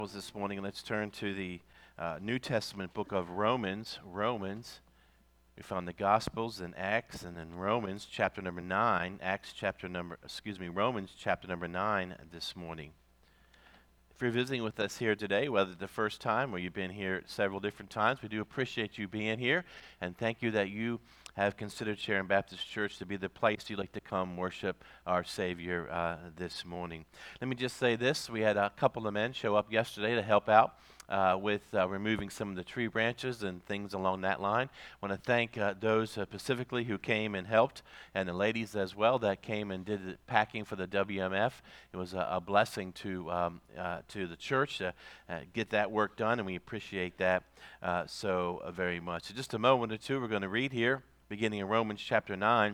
This morning. Let's turn to the New Testament book of Romans. We found the Gospels in Acts and in Romans chapter number 9. Romans chapter number 9 this morning. If you're visiting with us here today, whether the first time or you've been here several different times, we do appreciate you being here, and thank you that you have considered Sharon Baptist Church to be the place you'd like to come worship our Savior this morning. Let me just say this. We had a couple of men show up yesterday to help out with removing some of the tree branches and things along that line. I want to thank those specifically who came and helped, and the ladies as well that came and did the packing for the WMF. It was a blessing to the church to get that work done, and we appreciate that so very much. In just a moment or two, we're going to read here, beginning in Romans chapter 9,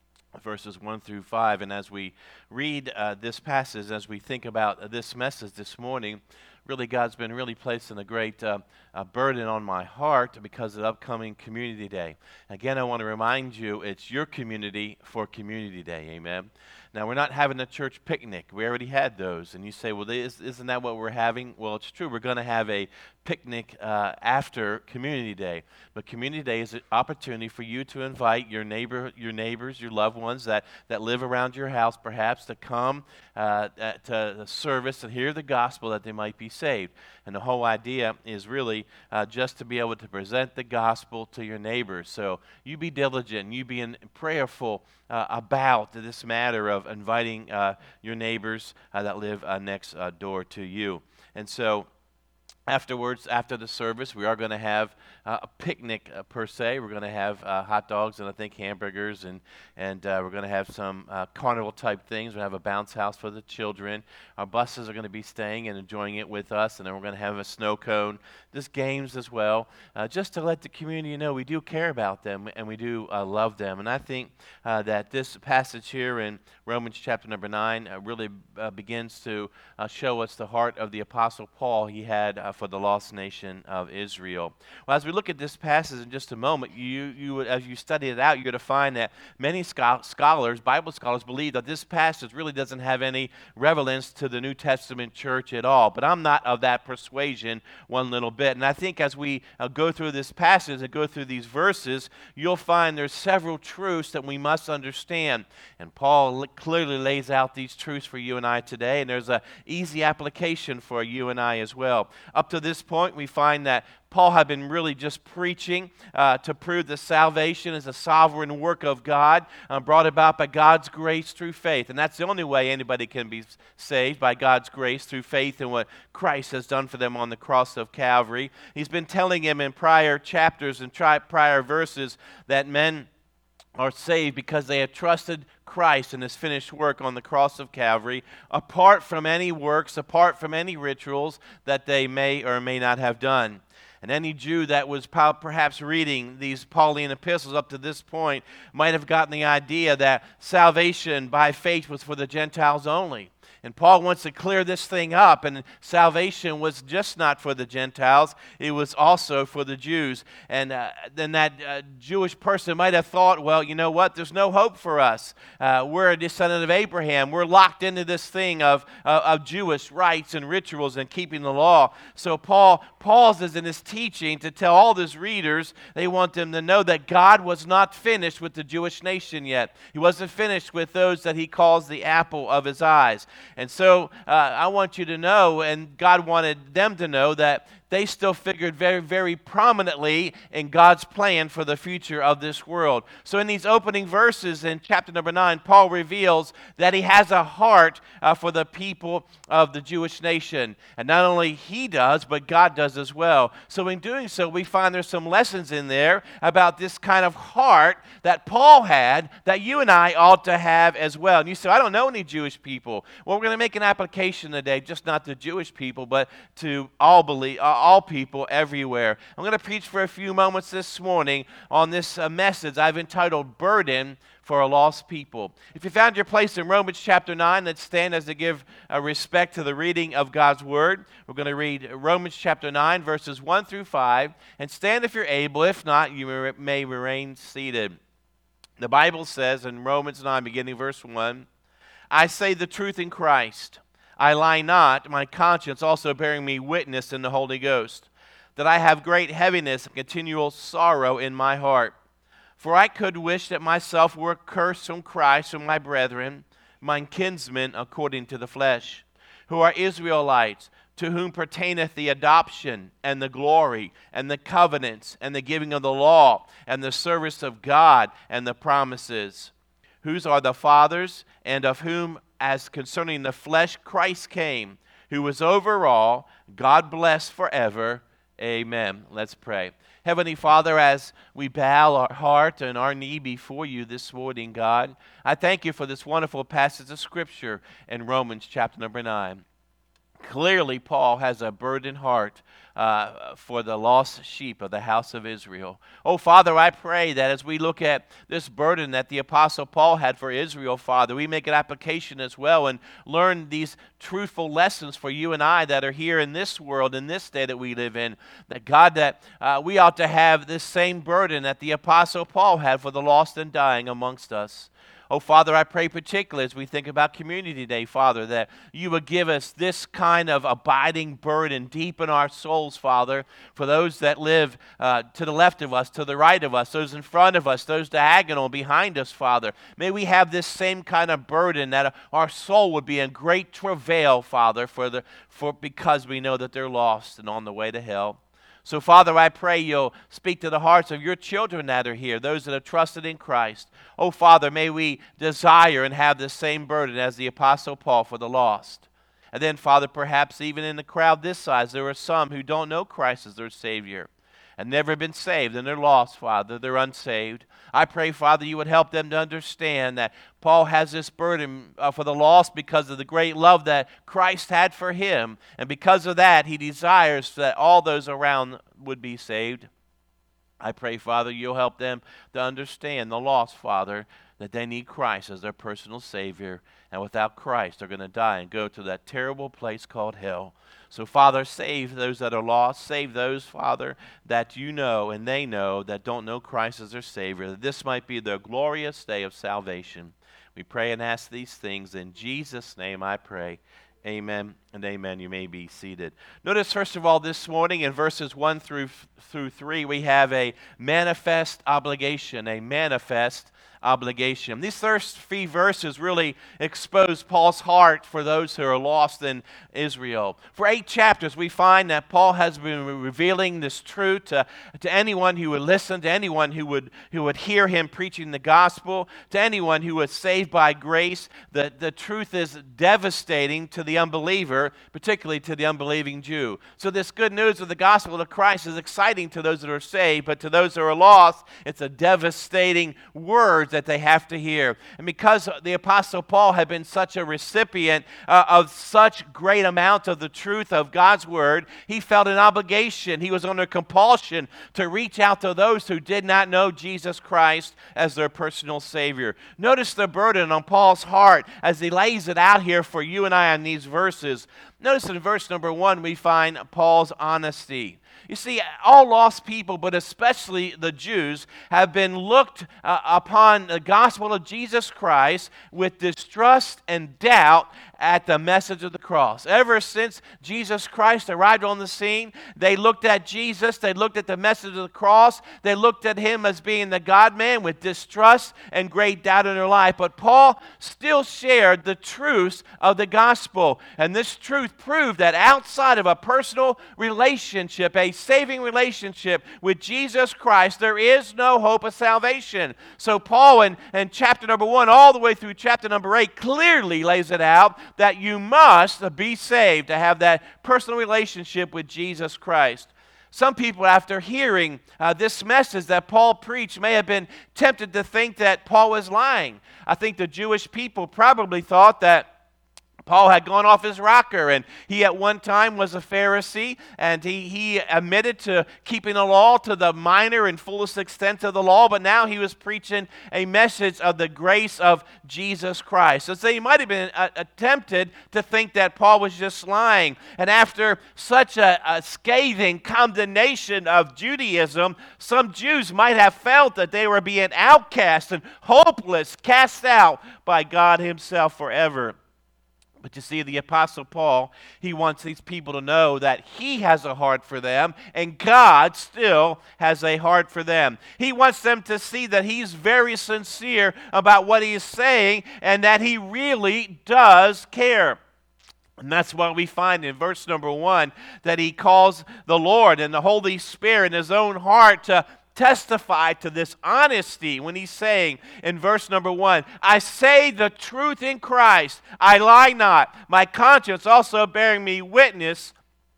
verses 1 through 5. And as we read this passage, as we think about this message this morning, really God's been really placing a great burden on my heart because of the upcoming Community Day. Again, I want to remind you, it's your community for Community Day, amen? Now, we're not having a church picnic. We already had those. And you say, well, isn't that what we're having? Well, it's true. We're going to have a picnic after Community Day. But Community Day is an opportunity for you to invite your neighbors, your loved ones that live around your house, perhaps, to come to the service and hear the gospel that they might be saved. And the whole idea is really just to be able to present the gospel to your neighbors. So you be diligent, you be prayerful about this matter of inviting your neighbors that live next door to you. And so afterwards, after the service, we are going to have a picnic per se. We're going to have hot dogs and I think hamburgers, and we're going to have some carnival type things. We'll have a bounce house for the children. Our buses are going to be staying and enjoying it with us, and then we're going to have a snow cone, just games as well, just to let the community know we do care about them and we do love them. And I think that this passage here in Romans chapter number 9 really begins to show us the heart of the Apostle Paul he had for the lost nation of Israel. Well, as we look at this passage in just a moment, you as you study it out, you're going to find that many scholars, Bible scholars, believe that this passage really doesn't have any relevance to the New Testament church at all. But I'm not of that persuasion one little bit. And I think as we go through this passage and go through these verses, you'll find there's several truths that we must understand. And Paul clearly lays out these truths for you and I today, and there's an easy application for you and I as well. Up to this point, we find that Paul had been really just preaching to prove that salvation is a sovereign work of God, brought about by God's grace through faith. And that's the only way anybody can be saved, by God's grace through faith in what Christ has done for them on the cross of Calvary. He's been telling him in prior chapters and prior verses that men are saved because they have trusted Christ and his finished work on the cross of Calvary, apart from any works, apart from any rituals that they may or may not have done. And any Jew that was perhaps reading these Pauline epistles up to this point might have gotten the idea that salvation by faith was for the Gentiles only. And Paul wants to clear this thing up, and salvation was just not for the Gentiles, it was also for the Jews. And then that Jewish person might have thought, well, you know what, there's no hope for us. We're a descendant of Abraham. We're locked into this thing of Jewish rites and rituals and keeping the law. So Paul pauses in his teaching to tell all his readers, they want them to know that God was not finished with the Jewish nation yet. He wasn't finished with those that he calls the apple of his eyes. And so I want you to know, and God wanted them to know, that they still figured very, very prominently in God's plan for the future of this world. So in these opening verses in chapter number 9, Paul reveals that he has a heart for the people of the Jewish nation. And not only he does, but God does as well. So in doing so, we find there's some lessons in there about this kind of heart that Paul had that you and I ought to have as well. And you say, I don't know any Jewish people. Well, we're going to make an application today, just not to Jewish people, but to all people everywhere. I'm going to preach for a few moments this morning on this message I've entitled Burden for a Lost People. If you found your place in Romans chapter 9, let's stand as to give respect to the reading of God's Word. We're going to read Romans chapter 9, verses 1 through 5, and stand if you're able. If not, you may remain seated. The Bible says in Romans 9, beginning verse 1, I say the truth in Christ. I lie not, my conscience also bearing me witness in the Holy Ghost, that I have great heaviness and continual sorrow in my heart. For I could wish that myself were accursed from Christ and my brethren, mine kinsmen according to the flesh, who are Israelites, to whom pertaineth the adoption and the glory and the covenants and the giving of the law and the service of God and the promises, whose are the fathers, and of whom as concerning the flesh Christ came, who was over all, God bless forever. Amen. Let's pray. Heavenly Father, as we bow our heart and our knee before you this morning, God, I thank you for this wonderful passage of Scripture in Romans chapter number 9. Clearly, Paul has a burdened heart for the lost sheep of the house of Israel. Oh, Father, I pray that as we look at this burden that the Apostle Paul had for Israel, Father, we make an application as well and learn these truthful lessons for you and I that are here in this world, in this day that we live in. That, God, that we ought to have this same burden that the Apostle Paul had for the lost and dying amongst us. Oh, Father, I pray particularly as we think about Community Day, Father, that you would give us this kind of abiding burden deep in our souls, Father, for those that live to the left of us, to the right of us, those in front of us, those diagonal behind us, Father. May we have this same kind of burden that our soul would be in great travail, Father, because we know that they're lost and on the way to hell. So, Father, I pray you'll speak to the hearts of your children that are here, those that have trusted in Christ. Oh, Father, may we desire and have the same burden as the Apostle Paul for the lost. And then, Father, perhaps even in the crowd this size, there are some who don't know Christ as their Savior and never been saved, and they're lost, Father. They're unsaved. I pray, Father, you would help them to understand that Paul has this burden for the lost because of the great love that Christ had for him. And because of that, he desires that all those around would be saved. I pray, Father, you'll help them to understand, the lost, Father, that they need Christ as their personal Savior. And without Christ, they're going to die and go to that terrible place called hell. So, Father, save those that are lost. Save those, Father, that you know and they know that don't know Christ as their Savior. That this might be their glorious day of salvation. We pray and ask these things in Jesus' name I pray. Amen and amen. You may be seated. Notice, first of all, this morning in verses 1 through 3, we have a manifest obligation, a manifest obligation. These first 3 verses really expose Paul's heart for those who are lost in Israel. For 8 chapters, we find that Paul has been revealing this truth to anyone who would listen, to anyone who would hear him preaching the gospel, to anyone who was saved by grace. The truth is devastating to the unbeliever, particularly to the unbelieving Jew. So this good news of the gospel of Christ is exciting to those that are saved, but to those that are lost, it's a devastating word that they have to hear. And because the Apostle Paul had been such a recipient of such great amount of the truth of God's word, he felt an obligation. He was under compulsion to reach out to those who did not know Jesus Christ as their personal Savior. Notice the burden on Paul's heart as he lays it out here for you and I in these verses. Notice in verse number 1 we find Paul's honesty. You see, all lost people, but especially the Jews, have been looked upon the gospel of Jesus Christ with distrust and doubt at the message of the cross. Ever since Jesus Christ arrived on the scene, they looked at Jesus, they looked at the message of the cross, they looked at him as being the God-man with distrust and great doubt in their life. But Paul still shared the truths of the gospel, and this truth proved that outside of a personal relationship, a saving relationship with Jesus Christ, there is no hope of salvation. So Paul in chapter number 1 all the way through chapter number 8 clearly lays it out that you must be saved to have that personal relationship with Jesus Christ. Some people, after hearing this message that Paul preached, may have been tempted to think that Paul was lying. I think the Jewish people probably thought that Paul had gone off his rocker, and he at one time was a Pharisee, and he admitted to keeping the law to the minor and fullest extent of the law, but now he was preaching a message of the grace of Jesus Christ. So he might have been tempted to think that Paul was just lying. And after such a scathing condemnation of Judaism, some Jews might have felt that they were being outcast and hopeless, cast out by God himself forever. But you see, the Apostle Paul, he wants these people to know that he has a heart for them, and God still has a heart for them. He wants them to see that he's very sincere about what he is saying, and that he really does care. And that's why we find in verse number 1 that he calls the Lord and the Holy Spirit in his own heart to testify to this honesty when he's saying in verse number 1, I say the truth in Christ, I lie not, my conscience also bearing me witness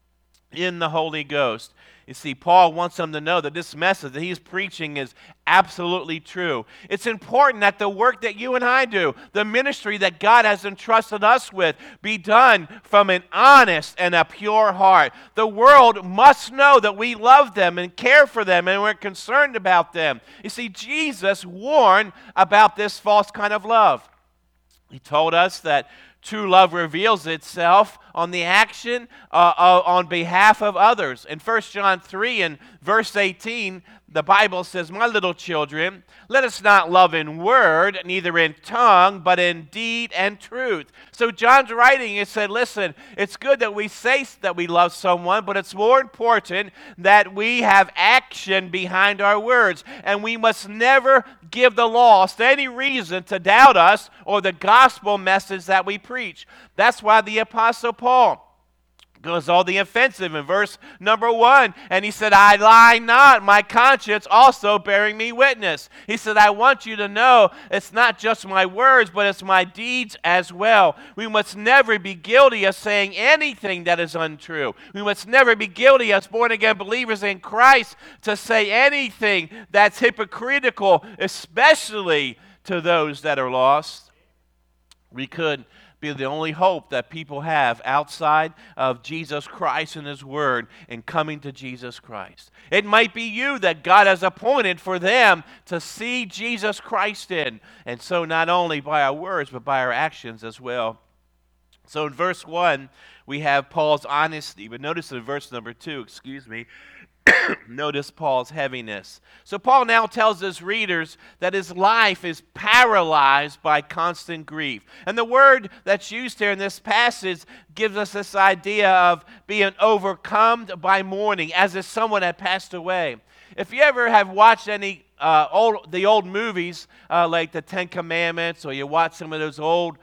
in the Holy Ghost. You see, Paul wants them to know that this message that he's preaching is absolutely true. It's important that the work that you and I do, the ministry that God has entrusted us with, be done from an honest and a pure heart. The world must know that we love them and care for them and we're concerned about them. You see, Jesus warned about this false kind of love. He told us that true love reveals itself on the action on behalf of others. In 1 John 3 and verse 18, the Bible says, my little children, let us not love in word, neither in tongue, but in deed and truth. So John's writing, he said, listen, it's good that we say that we love someone, but it's more important that we have action behind our words. And we must never give the lost any reason to doubt us or the gospel message that we preach. That's why the Apostle Paul goes all the offensive in verse number 1. And he said, I lie not, my conscience also bearing me witness. He said, I want you to know it's not just my words, but it's my deeds as well. We must never be guilty of saying anything that is untrue. We must never be guilty as born-again believers in Christ to say anything that's hypocritical, especially to those that are lost. We could be the only hope that people have outside of Jesus Christ and His Word in coming to Jesus Christ. It might be you that God has appointed for them to see Jesus Christ in, and so not only by our words, but by our actions as well. So in verse 1, we have Paul's honesty, but notice in verse number 2, notice Paul's heaviness. So Paul now tells his readers that his life is paralyzed by constant grief. And the word that's used here in this passage gives us this idea of being overcome by mourning, as if someone had passed away. If you ever have watched any the old movies like the Ten Commandments, or you watch some of those old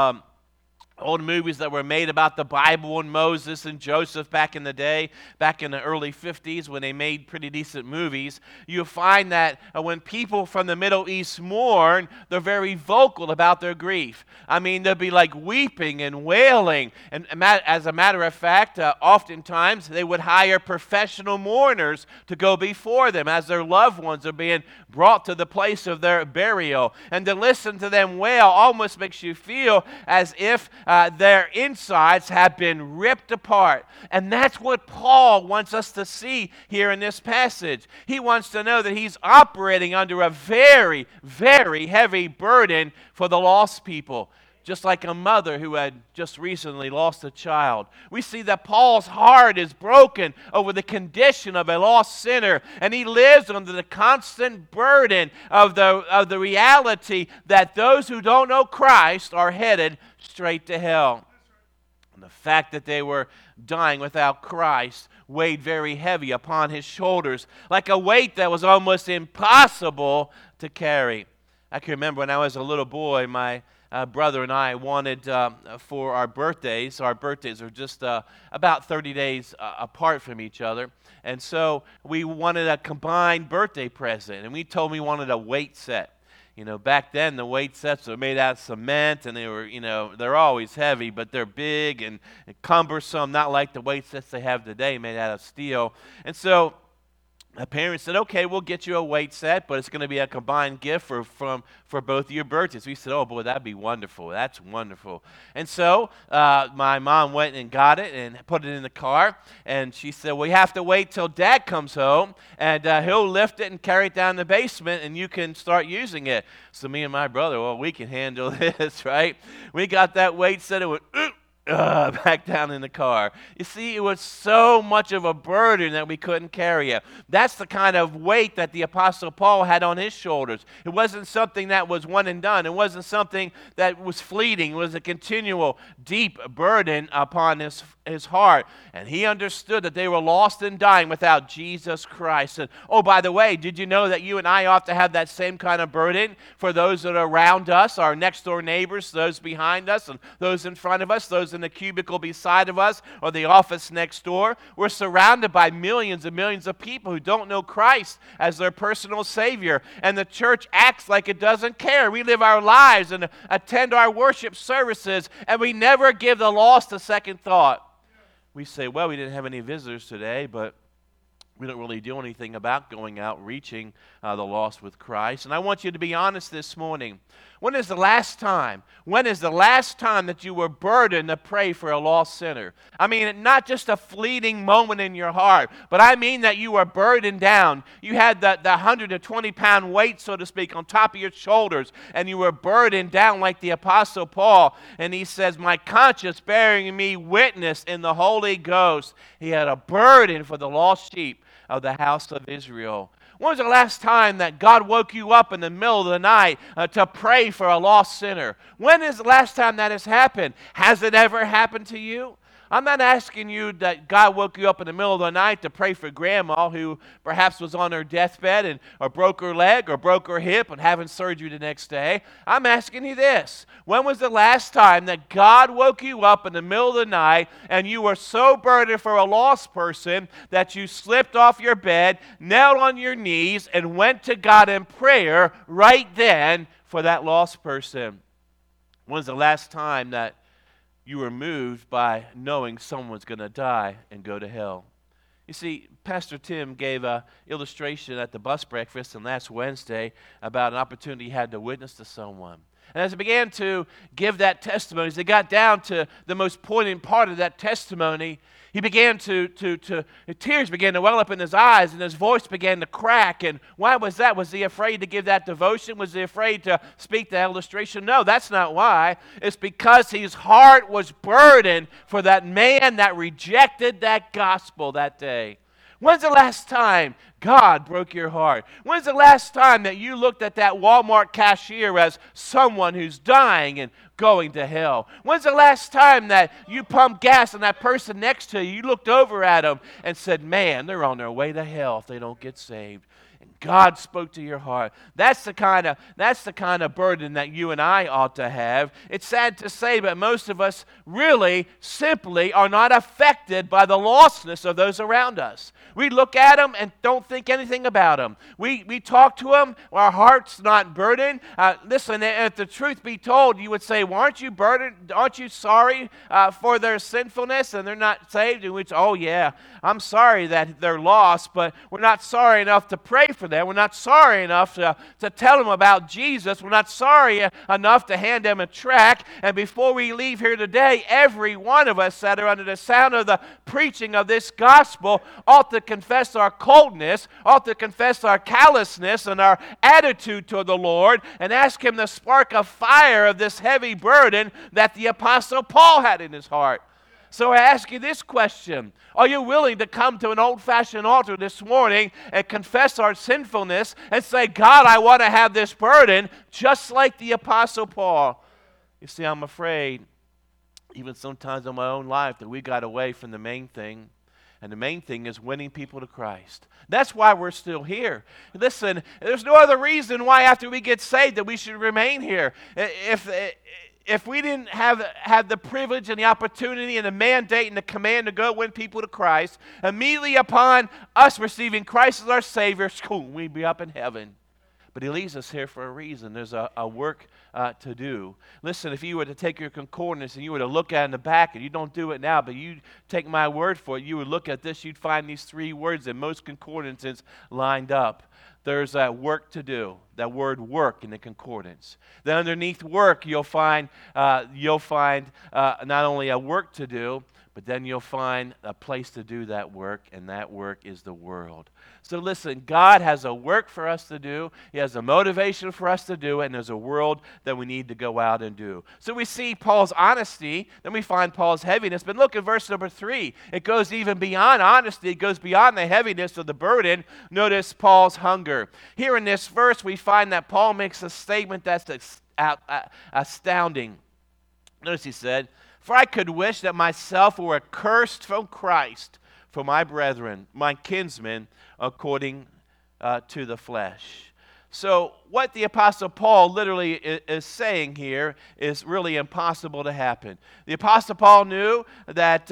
movies that were made about the Bible and Moses and Joseph back in the day, back in the early 50s when they made pretty decent movies, you'll find that when people from the Middle East mourn, they're very vocal about their grief. I mean, they'll be like weeping and wailing. And as a matter of fact, oftentimes they would hire professional mourners to go before them as their loved ones are being brought to the place of their burial. And to listen to them wail almost makes you feel as if their insides have been ripped apart. And that's what Paul wants us to see here in this passage. He wants to know that he's operating under a very, very heavy burden for the lost people. Just like a mother who had just recently lost a child. We see that Paul's heart is broken over the condition of a lost sinner, and he lives under the constant burden of the reality that those who don't know Christ are headed straight to hell. And the fact that they were dying without Christ weighed very heavy upon his shoulders, like a weight that was almost impossible to carry. I can remember when I was a little boy, my brother and I wanted for our birthdays are just about 30 days apart from each other. And so we wanted a combined birthday present. And we told him we wanted a weight set. You know, back then the weight sets were made out of cement, and they were, they're always heavy, but they're big and cumbersome, not like the weight sets they have today made out of steel. And so my parents said, okay, we'll get you a weight set, but it's going to be a combined gift for both of your birthdays. We said, oh, boy, that'd be wonderful. That's wonderful. And so my mom went and got it and put it in the car, and she said, well, you have to wait till Dad comes home, and he'll lift it and carry it down the basement, and you can start using it. So me and my brother, well, we can handle this, right? We got that weight set. It went, back down in the car. You see, it was so much of a burden that we couldn't carry it. That's the kind of weight that the Apostle Paul had on his shoulders. It wasn't something that was one and done. It wasn't something that was fleeting. It was a continual, deep burden upon his heart. And he understood that they were lost and dying without Jesus Christ. And oh, by the way, did you know that you and I ought to have that same kind of burden for those that are around us, our next door neighbors, those behind us, and those in front of us, those in the cubicle beside of us, or the office next door? We're surrounded by millions and millions of people who don't know Christ as their personal Savior. And the church acts like it doesn't care. We live our lives and attend our worship services, and we never give the lost a second thought. We say, well, we didn't have any visitors today, but we don't really do anything about going out reaching the lost with Christ. And I want you to be honest this morning. When is the last time that you were burdened to pray for a lost sinner? I mean, not just a fleeting moment in your heart, but I mean that you were burdened down. You had the 120-pound weight, so to speak, on top of your shoulders, and you were burdened down like the Apostle Paul. And he says, my conscience bearing me witness in the Holy Ghost. He had a burden for the lost sheep of the house of Israel. When was the last time that God woke you up in the middle of the night to pray for a lost sinner? When is the last time that has happened? Has it ever happened to you? I'm not asking you that God woke you up in the middle of the night to pray for grandma who perhaps was on her deathbed or broke her leg or broke her hip and having surgery the next day. I'm asking you this. When was the last time that God woke you up in the middle of the night and you were so burdened for a lost person that you slipped off your bed, knelt on your knees, and went to God in prayer right then for that lost person? When was the last time that you were moved by knowing someone's going to die and go to hell? You see, Pastor Tim gave an illustration at the bus breakfast and last Wednesday about an opportunity he had to witness to someone. And as he began to give that testimony, as he got down to the most poignant part of that testimony, he began tears began to well up in his eyes and his voice began to crack. And why was that? Was he afraid to give that devotion? Was he afraid to speak the illustration? No, that's not why. It's because his heart was burdened for that man that rejected that gospel that day. When's the last time God broke your heart? When's the last time that you looked at that Walmart cashier as someone who's dying and going to hell? When's the last time that you pumped gas on that person next to you, you looked over at them and said, man, they're on their way to hell if they don't get saved? God spoke to your heart. That's the kind of burden that you and I ought to have. It's sad to say, but most of us really simply are not affected by the lostness of those around us. We look at them and don't think anything about them. We talk to them, our heart's not burdened. Listen, if the truth be told, you would say, well, aren't you burdened? Aren't you sorry for their sinfulness and they're not saved? And we'd say, oh yeah, I'm sorry that they're lost, but we're not sorry enough to pray for them. We're not sorry enough to tell them about Jesus. We're not sorry enough to hand them a tract. And before we leave here today, every one of us that are under the sound of the preaching of this gospel ought to confess our coldness, ought to confess our callousness and our attitude toward the Lord, and ask Him to spark a fire of this heavy burden that the Apostle Paul had in his heart. So I ask you this question. Are you willing to come to an old-fashioned altar this morning and confess our sinfulness and say, God, I want to have this burden just like the Apostle Paul? You see, I'm afraid, even sometimes in my own life, that we got away from the main thing. And the main thing is winning people to Christ. That's why we're still here. Listen, there's no other reason why after we get saved that we should remain here. If we didn't have the privilege and the opportunity and the mandate and the command to go win people to Christ, immediately upon us receiving Christ as our Savior, we'd be up in heaven. But He leaves us here for a reason. There's a work to do. Listen, if you were to take your concordance and you were to look at it in the back, and you don't do it now, but you take my word for it, you would look at this, you'd find these three words in most concordances lined up. There's a work to do, that word work in the concordance. Then underneath work, you'll find not only a work to do, But then you'll find a place to do that work, and that work is the world. So listen, God has a work for us to do. He has a motivation for us to do it, and there's a world that we need to go out and do. So we see Paul's honesty, then we find Paul's heaviness. But look at verse number 3. It goes even beyond honesty. It goes beyond the heaviness of the burden. Notice Paul's hunger. Here in this verse, we find that Paul makes a statement that's astounding. Notice he said, "For I could wish that myself were accursed from Christ for my brethren, my kinsmen, according to the flesh." So what the Apostle Paul literally is saying here is really impossible to happen. The Apostle Paul knew that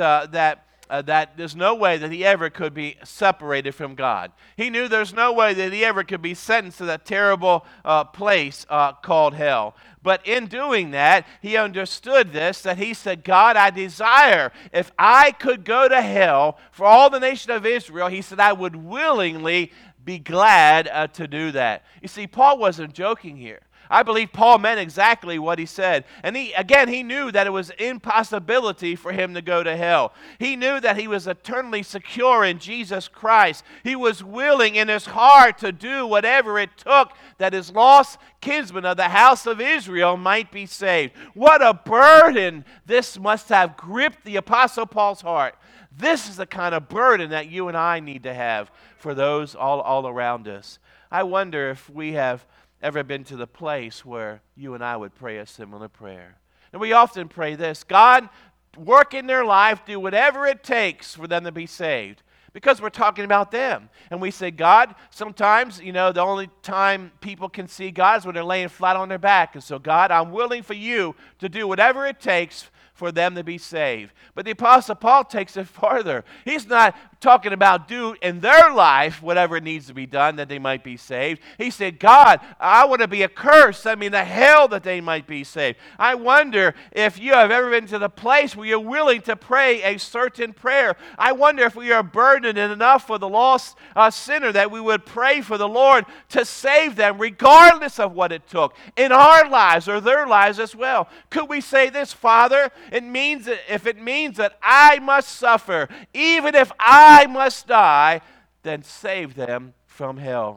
there's no way that he ever could be separated from God. He knew there's no way that he ever could be sentenced to that terrible place called hell. But in doing that, he understood this, that he said, God, I desire, if I could go to hell for all the nation of Israel, he said, I would willingly be glad to do that. You see, Paul wasn't joking here. I believe Paul meant exactly what he said. And he knew that it was impossibility for him to go to hell. He knew that he was eternally secure in Jesus Christ. He was willing in his heart to do whatever it took that his lost kinsmen of the house of Israel might be saved. What a burden this must have gripped the Apostle Paul's heart. This is the kind of burden that you and I need to have for those all around us. I wonder if we have ever been to the place where you and I would pray a similar prayer. And we often pray this: God, work in their life, do whatever it takes for them to be saved. Because we're talking about them. And we say, God, sometimes, the only time people can see God is when they're laying flat on their back. And so, God, I'm willing for you to do whatever it takes for them to be saved. But the Apostle Paul takes it farther. He's not talking about do in their life whatever needs to be done that they might be saved. He said, God, I want to be accursed. I mean, the hell that they might be saved. I wonder if you have ever been to the place where you're willing to pray a certain prayer. I wonder if we are burdened enough for the lost sinner that we would pray for the Lord to save them regardless of what it took in our lives or their lives as well. Could we say this, Father? If it means that I must suffer, even if I must die, then save them from hell.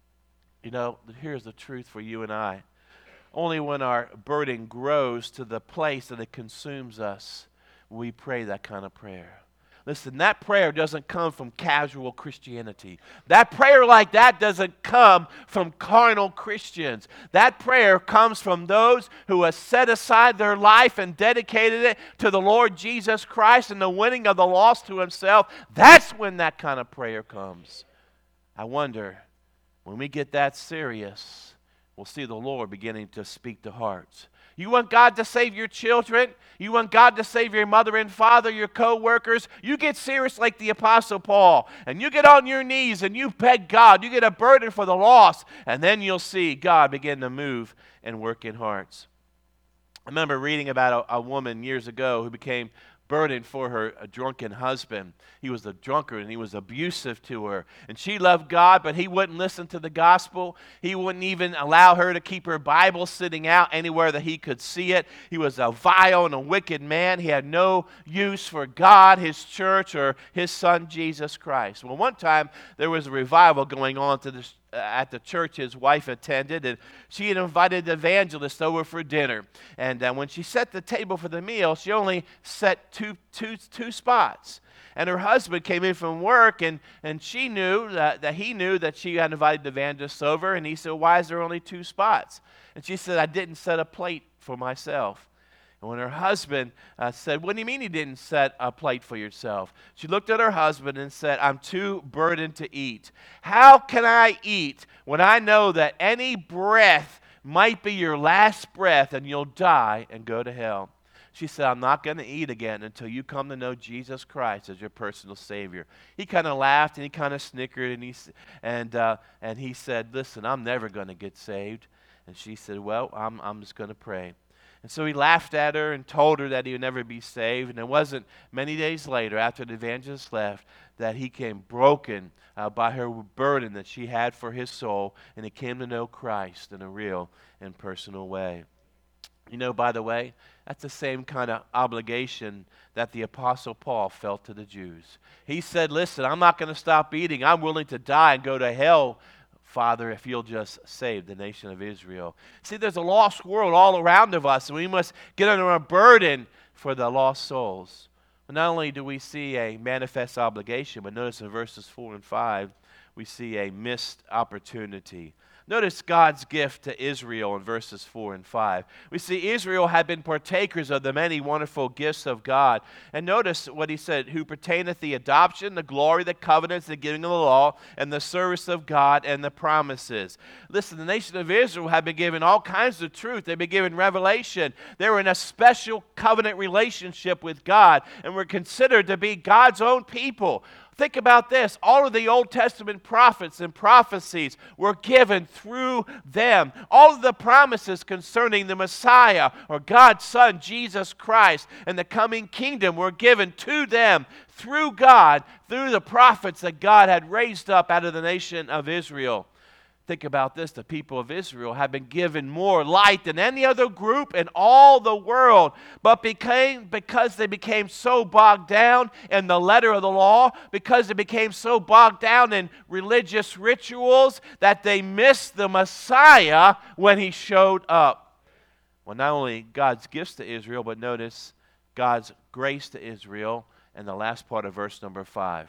Here's the truth for you and I. Only when our burden grows to the place that it consumes us, we pray that kind of prayer. Listen, that prayer doesn't come from casual Christianity. That prayer like that doesn't come from carnal Christians. That prayer comes from those who have set aside their life and dedicated it to the Lord Jesus Christ and the winning of the lost to himself. That's when that kind of prayer comes. I wonder, when we get that serious, we'll see the Lord beginning to speak to hearts. You want God to save your children? You want God to save your mother and father, your co-workers? You get serious like the Apostle Paul, and you get on your knees and you beg God. You get a burden for the lost, and then you'll see God begin to move and work in hearts. I remember reading about a woman years ago who became burdened for her drunken husband. He was a drunkard and he was abusive to her. And she loved God, but he wouldn't listen to the gospel. He wouldn't even allow her to keep her Bible sitting out anywhere that he could see it. He was a vile and a wicked man. He had no use for God, his church, or his son, Jesus Christ. Well, one time there was a revival going on at the church his wife attended, and she had invited the evangelist over for dinner. And when she set the table for the meal, she only set two spots. And her husband came in from work, and she knew that he knew that she had invited the evangelist over, and he said, why is there only 2 spots? And she said, I didn't set a plate for myself. And when her husband said, what do you mean you didn't set a plate for yourself? She looked at her husband and said, I'm too burdened to eat. How can I eat when I know that any breath might be your last breath and you'll die and go to hell? She said, I'm not going to eat again until you come to know Jesus Christ as your personal Savior. He kind of laughed and he kind of snickered and he said, listen, I'm never going to get saved. And she said, well, I'm just going to pray. And so he laughed at her and told her that he would never be saved. And it wasn't many days later, after the evangelist left, that he came broken by her burden that she had for his soul, and he came to know Christ in a real and personal way. You know, by the way, that's the same kind of obligation that the Apostle Paul felt to the Jews. He said, listen, I'm not going to stop eating. I'm willing to die and go to hell, Father, if you'll just save the nation of Israel. See, there's a lost world all around of us, and we must get under a burden for the lost souls. But not only do we see a manifest obligation, but notice in verses 4 and 5, we see a missed opportunity. Notice God's gift to Israel in verses 4 and 5. We see Israel had been partakers of the many wonderful gifts of God. And notice what he said, who pertaineth the adoption, the glory, the covenants, the giving of the law, and the service of God and the promises. Listen, the nation of Israel had been given all kinds of truth. They've been given revelation. They were in a special covenant relationship with God and were considered to be God's own people. Think about this. All of the Old Testament prophets and prophecies were given through them. All of the promises concerning the Messiah or God's Son, Jesus Christ, and the coming kingdom were given to them through God, through the prophets that God had raised up out of the nation of Israel. Think about this. The people of Israel have been given more light than any other group in all the world. But because they became so bogged down in the letter of the law, because they became so bogged down in religious rituals, that they missed the Messiah when he showed up. Well, not only God's gifts to Israel, but notice God's grace to Israel in the last part of verse number 5.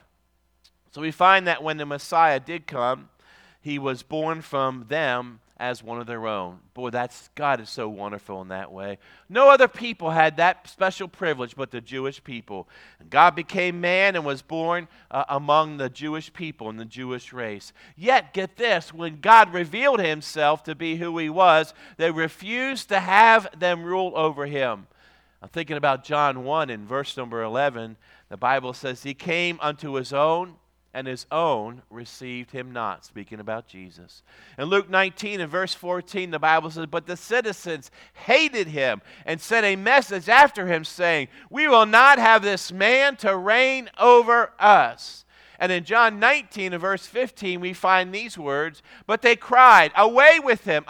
So we find that when the Messiah did come, he was born from them as one of their own. Boy, God is so wonderful in that way. No other people had that special privilege but the Jewish people. And God became man and was born among the Jewish people and the Jewish race. Yet, get this, when God revealed himself to be who he was, they refused to have them rule over him. I'm thinking about John 1 in verse number 11. The Bible says, he came unto his own, and his own received him not, speaking about Jesus. In Luke 19 and verse 14, the Bible says, but the citizens hated him and sent a message after him, saying, we will not have this man to reign over us. And in John 19 and verse 15, we find these words, but they cried, away with him,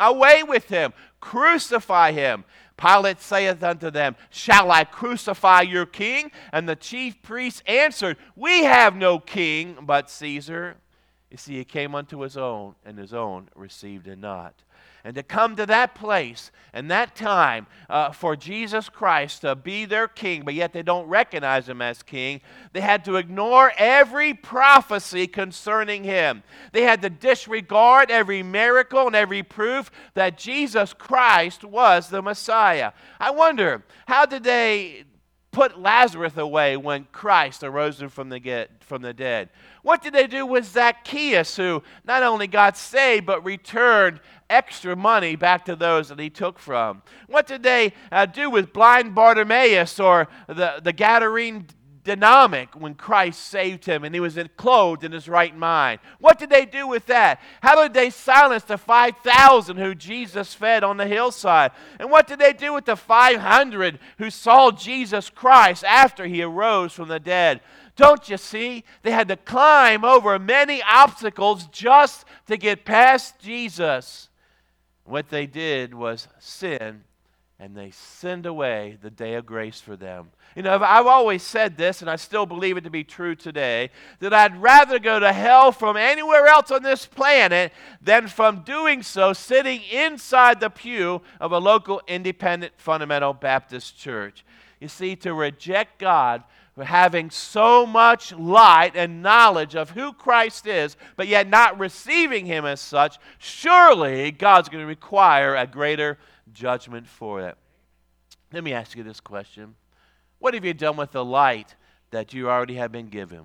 crucify him. Pilate saith unto them, shall I crucify your king? And the chief priests answered, we have no king but Caesar. You see, he came unto his own, and his own received him not. And to come to that place and that time for Jesus Christ to be their king, but yet they don't recognize him as king, they had to ignore every prophecy concerning him. They had to disregard every miracle and every proof that Jesus Christ was the Messiah. I wonder, how did they put Lazarus away when Christ arose him from the dead? What did they do with Zacchaeus, who not only got saved, but returned extra money back to those that he took from? What did they do with blind Bartimaeus or the Gadarene demoniac when Christ saved him and he was clothed in his right mind? What did they do with that? How did they silence the 5,000 who Jesus fed on the hillside? And what did they do with the 500 who saw Jesus Christ after he arose from the dead? Don't you see? They had to climb over many obstacles just to get past Jesus. What they did was sin, and they sinned away the day of grace for them. You know, I've always said this, and I still believe it to be true today, that I'd rather go to hell from anywhere else on this planet than from doing so sitting inside the pew of a local independent fundamental Baptist church. You see, to reject God for having so much light and knowledge of who Christ is, but yet not receiving him as such, surely God's going to require a greater judgment for it. Let me ask you this question. What have you done with the light that you already have been given?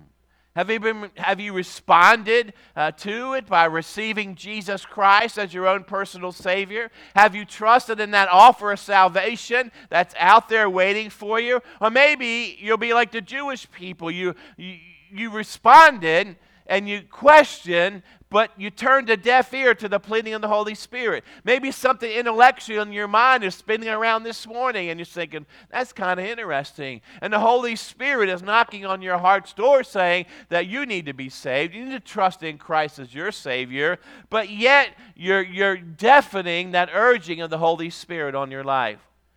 Have you responded to it by receiving Jesus Christ as your own personal Savior? Have you trusted in that offer of salvation that's out there waiting for you? Or maybe you'll be like the Jewish people. You responded and you questioned, but you turned a deaf ear to the pleading of the Holy Spirit. Maybe something intellectual in your mind is spinning around this morning, and you're thinking, that's kind of interesting. And the Holy Spirit is knocking on your heart's door saying that you need to be saved. You need to trust in Christ as your Savior, but yet you're deafening that urging of the Holy Spirit on your life.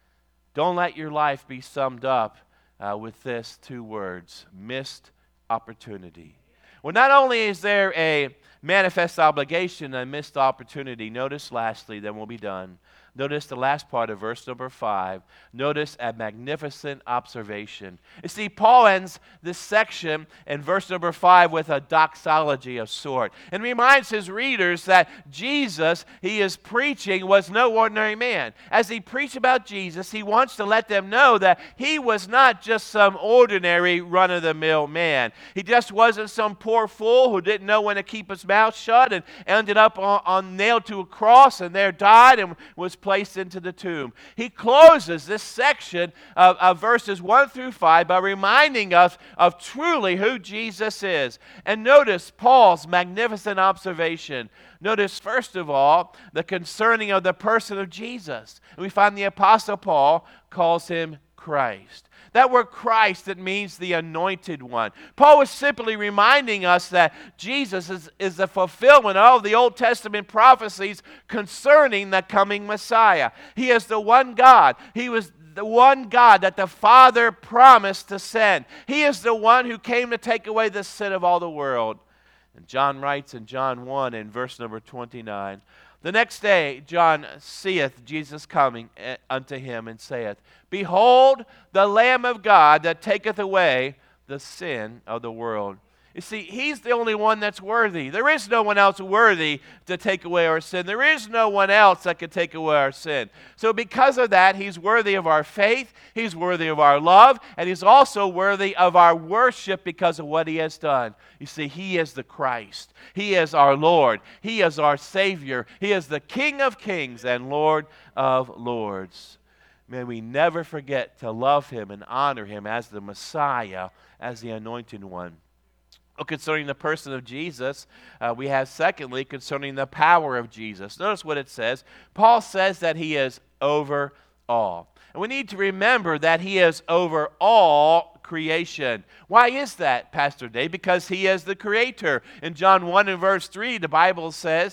Don't let your life be summed up with this two words: missed opportunity. Well, not only is there a manifest obligation, a missed opportunity, notice lastly, then we'll be done. Notice the last part of verse number 5. Notice a magnificent observation. You see, Paul ends this section in verse number 5 with a doxology of sort, and reminds his readers that Jesus he is preaching was no ordinary man. As he preached about Jesus, he wants to let them know that he was not just some ordinary run-of-the-mill man. He just wasn't some poor fool who didn't know when to keep his mouth shut and ended up nailed to a cross and there died and was placed into the tomb. He closes this section of verses 1 through 5 by reminding us of truly who Jesus is. And notice Paul's magnificent observation. Notice, first of all, the concerning of the person of Jesus. And we find the Apostle Paul calls him Christ. That word Christ, it means the anointed one. Paul was simply reminding us that Jesus is the fulfillment of all the Old Testament prophecies concerning the coming Messiah. He is the one God. He was the one God that the Father promised to send. He is the one who came to take away the sin of all the world. And John writes in John 1 in verse number 29, the next day John seeth Jesus coming unto him, and saith, Behold, the Lamb of God that taketh away the sin of the world. You see, he's the only one that's worthy. There is no one else worthy to take away our sin. There is no one else that can take away our sin. So because of that, he's worthy of our faith, he's worthy of our love, and he's also worthy of our worship because of what he has done. You see, he is the Christ. He is our Lord. He is our Savior. He is the King of kings and Lord of lords. May we never forget to love him and honor him as the Messiah, as the anointed one. Concerning the person of Jesus, we have secondly concerning the power of Jesus. Notice what it says. Paul says that he is over all. And we need to remember that he is over all creation. Why is that, Pastor Dave? Because he is the creator. In John 1 and verse 3, the Bible says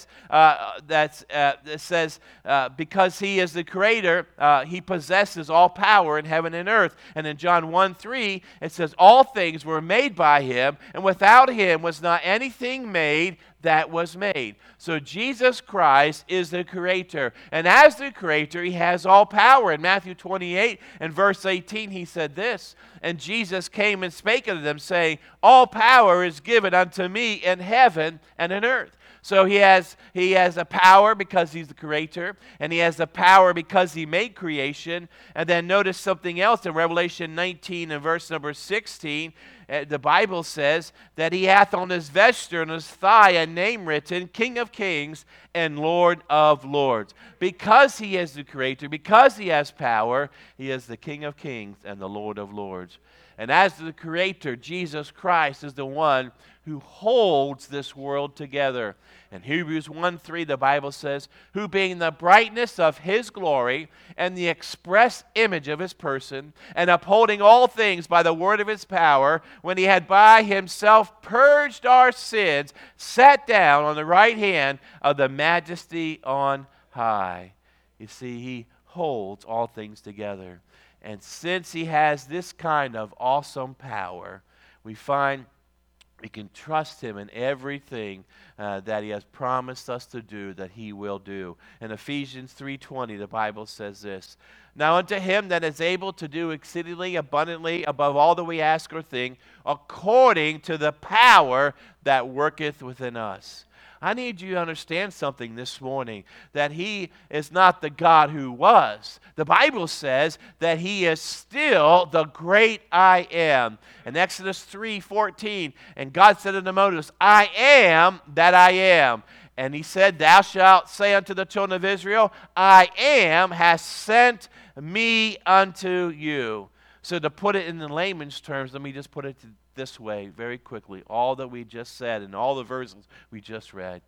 because he is the creator, he possesses all power in heaven and earth. And in John 1:3, it says, all things were made by him, and without him was not anything made that was made. So Jesus Christ is the creator. And as the creator, he has all power. In Matthew 28 and verse 18, he said this, and Jesus came and spake unto them, saying, all power is given unto me in heaven and in earth. So he has a power because he's the creator, and he has the power because he made creation. And then notice something else in Revelation 19 and verse number 16. The Bible says that he hath on his vesture and his thigh a name written, King of kings and Lord of lords. Because he is the creator, because he has power, he is the King of kings and the Lord of lords. And as the creator, Jesus Christ is the one who holds this world together. In Hebrews 1:3, the Bible says, who being the brightness of his glory and the express image of his person, and upholding all things by the word of his power, when he had by himself purged our sins, sat down on the right hand of the majesty on high. You see, he holds all things together. And since he has this kind of awesome power, we find we can trust him in everything that he has promised us to do, that he will do. In Ephesians 3:20, the Bible says this, now unto him that is able to do exceedingly abundantly above all that we ask or think, according to the power that worketh within us. I need you to understand something this morning, that he is not the God who was. The Bible says that he is still the great I am. In Exodus 3:14, and God said unto Moses, I am that I am. And he said, thou shalt say unto the children of Israel, I am has sent me unto you. So to put it in the layman's terms, let me just put it this way very quickly. All that we just said and all the verses we just read.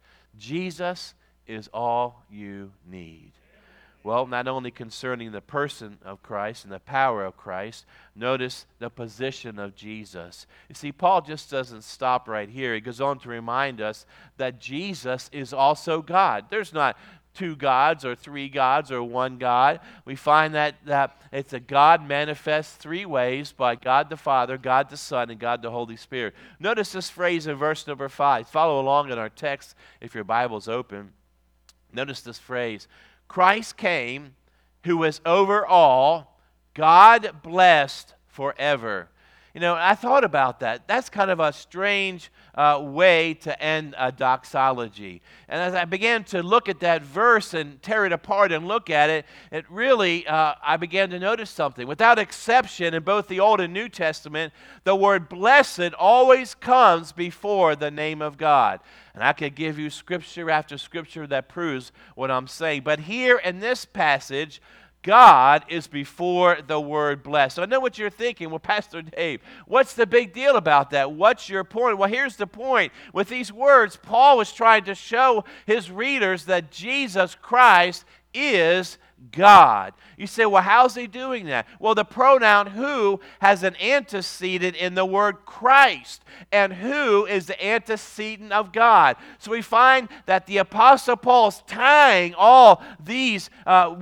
Jesus is all you need. Well, not only concerning the person of Christ and the power of Christ, notice the position of Jesus. You see, Paul just doesn't stop right here. He goes on to remind us that Jesus is also God. There's not two gods or three gods or one God. We find that it's a God manifest three ways by God the Father, God the Son, and God the Holy Spirit. Notice this phrase in verse number 5. Follow along in our text if your Bible's open. Notice this phrase. Christ came, who is over all, God blessed forever. You know, I thought about that. That's kind of a strange way to end a doxology. And as I began to look at that verse and tear it apart and look at it, it really, I began to notice something. Without exception, in both the Old and New Testament, the word blessed always comes before the name of God. And I could give you scripture after scripture that proves what I'm saying. But here in this passage, God is before the word blessed. So I know what you're thinking. Well, Pastor Dave, what's the big deal about that? What's your point? Well, here's the point. With these words, Paul was trying to show his readers that Jesus Christ is God. You say, well, how's he doing that? Well, the pronoun who has an antecedent in the word Christ, and who is the antecedent of God. So we find that the Apostle Paul's tying all these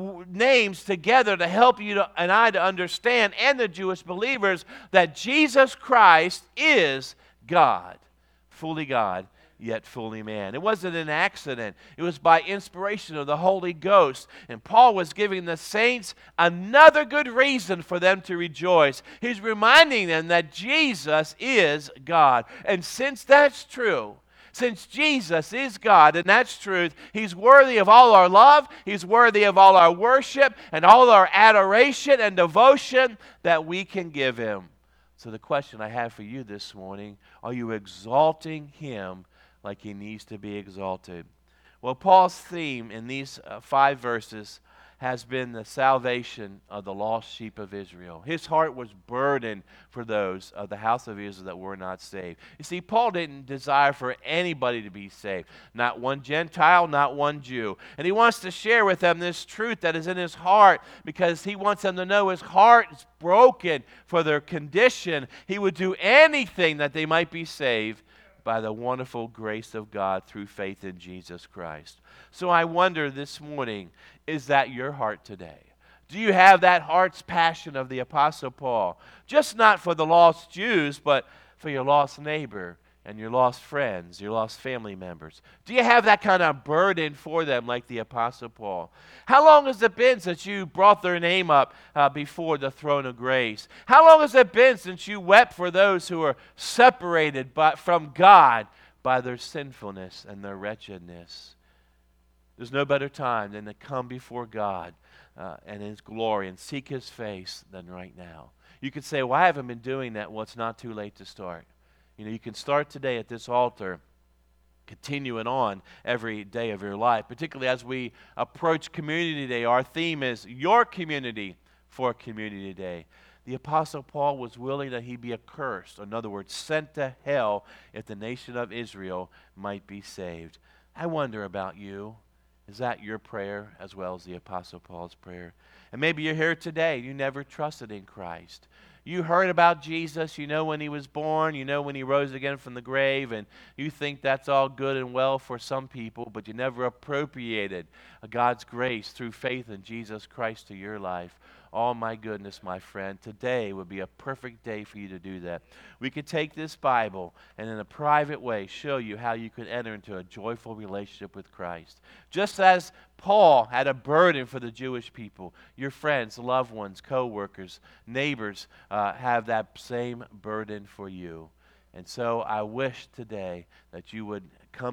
names together to help you and I to understand, and the Jewish believers, that Jesus Christ is God, fully God, yet fully man. It wasn't an accident. It was by inspiration of the Holy Ghost. And Paul was giving the saints another good reason for them to rejoice. He's reminding them that Jesus is God. And since that's true, since Jesus is God, and that's truth, He's worthy of all our love, He's worthy of all our worship, and all our adoration and devotion that we can give Him. So the question I have for you this morning, are you exalting Him like He needs to be exalted? Well, Paul's theme in these 5 verses has been the salvation of the lost sheep of Israel. His heart was burdened for those of the house of Israel that were not saved. You see, Paul didn't desire for anybody to be saved. Not one Gentile, not one Jew. And he wants to share with them this truth that is in his heart, because he wants them to know his heart is broken for their condition. He would do anything that they might be saved by the wonderful grace of God through faith in Jesus Christ. So I wonder this morning, is that your heart today? Do you have that heart's passion of the Apostle Paul? Just not for the lost Jews, but for your lost neighbor and your lost friends, your lost family members. Do you have that kind of burden for them like the Apostle Paul? How long has it been since you brought their name up before the throne of grace? How long has it been since you wept for those who are separated from God by their sinfulness and their wretchedness? There's no better time than to come before God and His glory and seek His face than right now. You could say, well, I haven't been doing that. Well, it's not too late to start. You know, you can start today at this altar, continuing on every day of your life, particularly as we approach Community Day. Our theme is Your Community for Community Day. The Apostle Paul was willing that he be accursed, in other words, sent to hell, if the nation of Israel might be saved. I wonder about you. Is that your prayer as well as the Apostle Paul's prayer? And maybe you're here today, you never trusted in Christ. You heard about Jesus, you know when He was born, you know when He rose again from the grave, and you think that's all good and well for some people, but you never appropriated God's grace through faith in Jesus Christ to your life. Oh my goodness, my friend, today would be a perfect day for you to do that. We could take this Bible and in a private way show you how you could enter into a joyful relationship with Christ. Just as Paul had a burden for the Jewish people, your friends, loved ones, co-workers, neighbors have that same burden for you. And so I wish today that you would come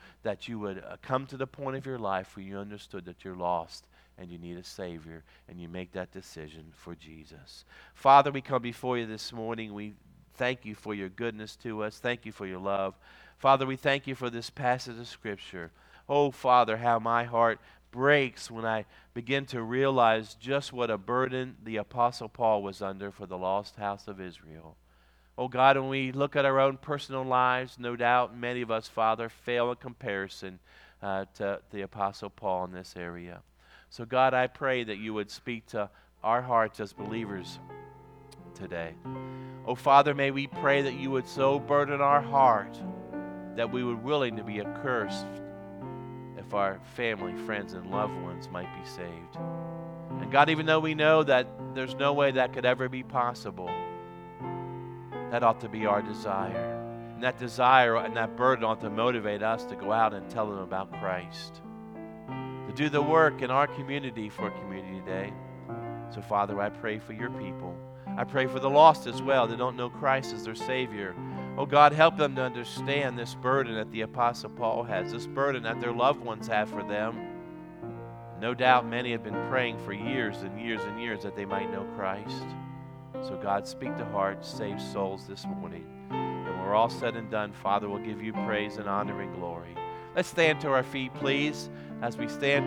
to the point of your life where you understood that you're lost and you need a Savior, and you make that decision for Jesus. Father, we come before you this morning. We thank you for your goodness to us. Thank you for your love. Father, we thank you for this passage of Scripture. Oh, Father, how my heart breaks when I begin to realize just what a burden the Apostle Paul was under for the lost house of Israel. Oh, God, when we look at our own personal lives, no doubt many of us, Father, fail in comparison to the Apostle Paul in this area. So, God, I pray that you would speak to our hearts as believers today. Oh, Father, may we pray that you would so burden our heart that we would willing to be accursed if our family, friends, and loved ones might be saved. And God, even though we know that there's no way that could ever be possible, that ought to be our desire. And that desire and that burden ought to motivate us to go out and tell them about Christ, to do the work in our community for Community Day. So, Father, I pray for your people. I pray for the lost as well that don't know Christ as their Savior. Oh, God, help them to understand this burden that the Apostle Paul has, this burden that their loved ones have for them. No doubt many have been praying for years and years and years that they might know Christ. So, God, speak to hearts, save souls this morning. And when we're all said and done, Father, we'll give you praise and honor and glory. Let's stand to our feet, please, as we stand